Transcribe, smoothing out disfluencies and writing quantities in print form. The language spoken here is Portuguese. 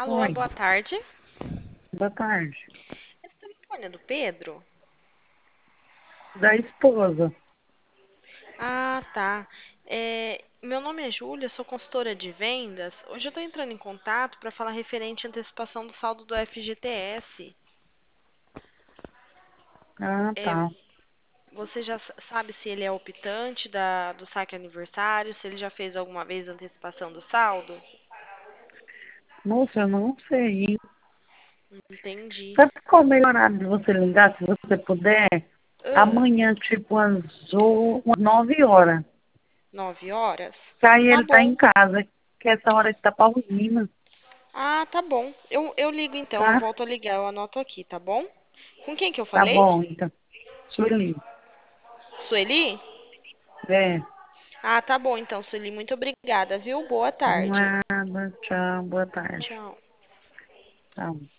Alô, Oi, boa tarde. boa tarde. Esse telefone é do Pedro? Da esposa. Ah, tá. Meu nome é Júlia, sou consultora de vendas. Hoje eu estou entrando em contato para falar referente à antecipação do saldo do FGTS. Ah, É, tá. você já sabe se ele é optante do saque aniversário, se ele já fez alguma vez a antecipação do saldo? Moça, eu não sei. Entendi. Sabe qual é o melhor horário de você ligar, se você puder? Ah, Amanhã, tipo, umas 9 horas. 9 horas? Que aí Tá ele tá bom. em casa, que essa hora ele tá pra usina, Ah, tá bom. Eu ligo então, eu tá? volto a ligar, eu anoto aqui, tá bom? Com quem que eu Tá falei? bom, então. Sueli. Sueli? É, Ah, tá bom então, Sueli. Muito obrigada, viu? Boa tarde. nada. Tchau, boa tarde. Tchau. Tchau.